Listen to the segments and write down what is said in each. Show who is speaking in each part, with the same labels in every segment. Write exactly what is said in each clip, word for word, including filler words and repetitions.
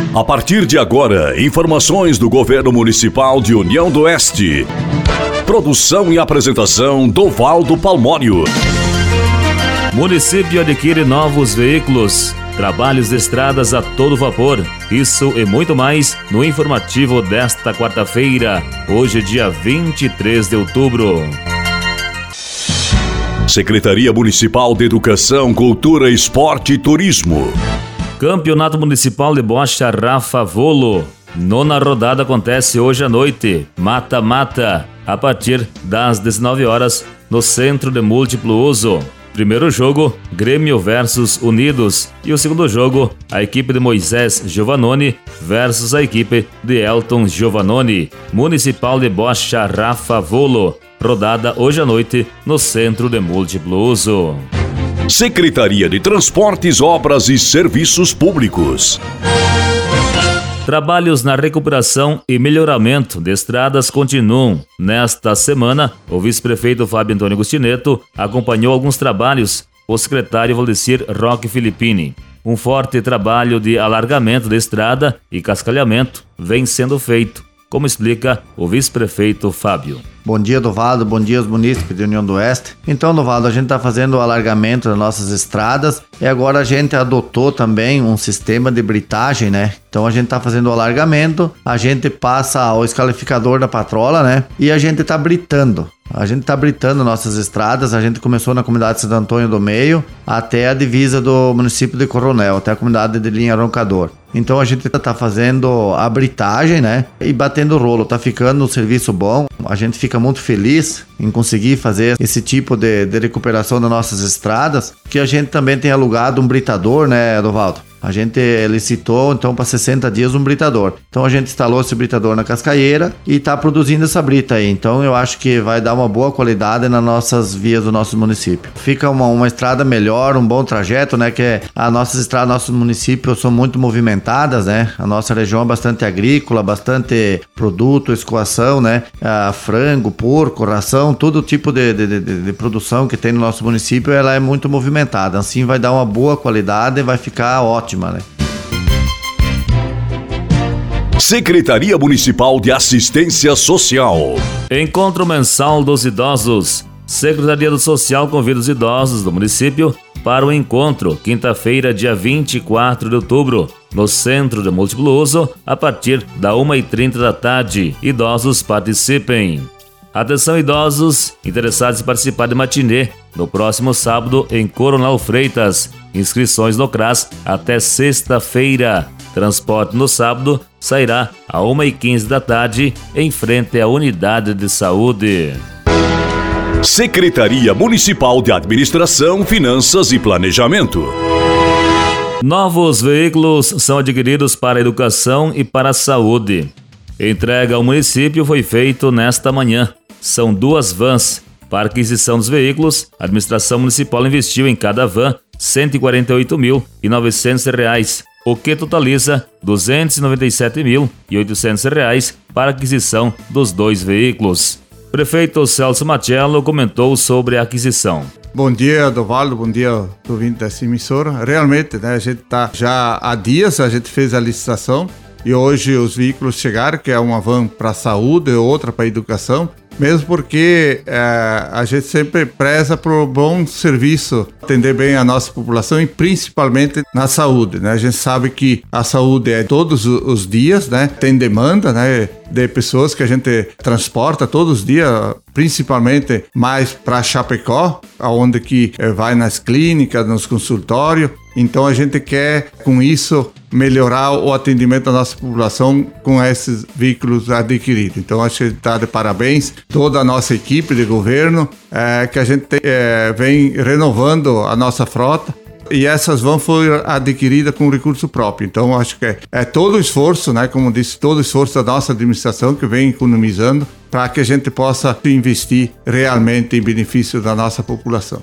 Speaker 1: A partir de agora, informações do Governo Municipal de União do Oeste. Produção e apresentação Dovaldo Palmório.
Speaker 2: Município adquire novos veículos, trabalhos de estradas a todo vapor. Isso e muito mais no informativo desta quarta-feira, hoje dia vinte e três de outubro.
Speaker 1: Secretaria Municipal de Educação, Cultura, Esporte e Turismo.
Speaker 2: Campeonato Municipal de Bocha Rafa Volo. Nona rodada acontece hoje à noite. Mata-mata, a partir das dezenove horas, no Centro de Múltiplo Uso. Primeiro jogo, Grêmio versus Unidos. E o segundo jogo, a equipe de Moisés Giovannoni versus a equipe de Elton Giovannoni. Municipal de Bocha Rafa Volo. Rodada hoje à noite no Centro de Múltiplo Uso.
Speaker 1: Secretaria de Transportes, Obras e Serviços Públicos.
Speaker 2: Trabalhos na recuperação e melhoramento de estradas continuam. Nesta semana, o vice-prefeito Fábio Antônio Agostineto acompanhou alguns trabalhos, o secretário Valdecir Roque Filippini. Um forte trabalho de alargamento da estrada e cascalhamento vem sendo feito, como explica o vice-prefeito Fábio.
Speaker 3: Bom dia, Dovaldo. Bom dia aos munícipes de União do Oeste. Então, Dovaldo, a gente está fazendo o alargamento das nossas estradas e agora a gente adotou também um sistema de britagem, né? Então, a gente está fazendo o alargamento, a gente passa o escalificador da patrola, né? E a gente está britando. A gente está britando nossas estradas. A gente começou na comunidade de Santo Antônio do Meio até a divisa do município de Coronel, até a comunidade de Linha Roncador. Então a gente está fazendo a britagem, né? E batendo rolo. Tá ficando um serviço bom. A gente fica muito feliz em conseguir fazer esse tipo de, de recuperação das nossas estradas, que a gente também tem alugado um britador, né, Dovaldo? A gente licitou, então, para sessenta dias um britador. Então, a gente instalou esse britador na cascaeira e está produzindo essa brita aí. Então, eu acho que vai dar uma boa qualidade nas nossas vias do nosso município. Fica uma, uma estrada melhor, um bom trajeto, né? Que as nossas estradas, nossos municípios são muito movimentadas, né? A nossa região é bastante agrícola, bastante produto, escoação, né? Ah, frango, porco, ração, todo tipo de, de, de, de produção que tem no nosso município, ela é muito movimentada. Assim, vai dar uma boa qualidade e vai ficar ótimo. Né?
Speaker 1: Secretaria Municipal de Assistência Social.
Speaker 2: Encontro mensal dos idosos. Secretaria do Social convida os idosos do município para o encontro, quinta-feira, dia vinte e quatro de outubro, no Centro de Múltiplo Uso, a partir da uma e trinta da tarde. Idosos participem. Atenção, idosos interessados em participar de matinê no próximo sábado em Coronel Freitas. Inscrições no C R A S até sexta-feira. Transporte no sábado sairá a uma e quinze da tarde em frente à unidade de saúde.
Speaker 1: Secretaria Municipal de Administração, Finanças e Planejamento.
Speaker 2: Novos veículos são adquiridos para a educação e para a saúde. Entrega ao município foi feito nesta manhã. São duas vans. Para aquisição dos veículos, a administração municipal investiu em cada van cento e quarenta e oito mil e novecentos reais, o que totaliza duzentos e noventa e sete mil e oitocentos reais para a aquisição dos dois veículos. Prefeito Celso Machello comentou sobre a aquisição.
Speaker 4: Bom dia, Dovaldo, bom dia, ouvinte dessa emissora. Realmente, né, a gente está já há dias, a gente fez a licitação e hoje os veículos chegaram, que é uma van para a saúde e outra para a educação. Mesmo porque é, a gente sempre preza por um bom serviço, atender bem a nossa população e principalmente na saúde, né? A gente sabe que a saúde é todos os dias, né? Tem demanda, né? De pessoas que a gente transporta todos os dias, principalmente mais para Chapecó, onde que é, vai nas clínicas, nos consultórios. Então a gente quer, com isso, melhorar o atendimento da nossa população com esses veículos adquiridos. Então acho que está de parabéns toda a nossa equipe de governo, é, que a gente é, vem renovando a nossa frota. E essas vão foram adquiridas com recurso próprio. Então, acho que é, é todo o esforço, né? Como disse, todo o esforço da nossa administração que vem economizando para que a gente possa investir realmente em benefício da nossa população.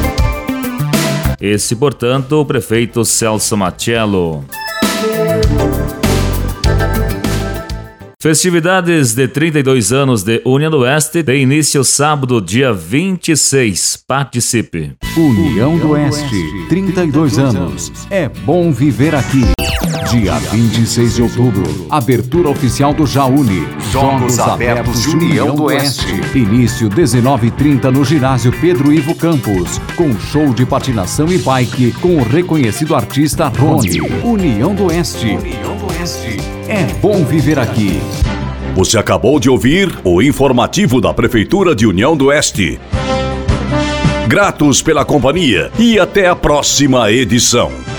Speaker 2: Esse, portanto, o prefeito Celso Machello. Festividades de trinta e dois anos de União do Oeste tem início sábado, dia vinte e seis. Participe.
Speaker 5: União do Oeste, trinta e dois anos. É bom viver aqui. Dia vinte e seis de outubro, abertura oficial do Jaúni. Jogos Abertos de União do Oeste. Início dezenove e trinta no ginásio Pedro Ivo Campos, com show de patinação e bike com o reconhecido artista Rony. União do Oeste. União do Oeste. É bom viver aqui.
Speaker 1: Você acabou de ouvir o informativo da Prefeitura de União do Oeste. Gratos pela companhia e até a próxima edição.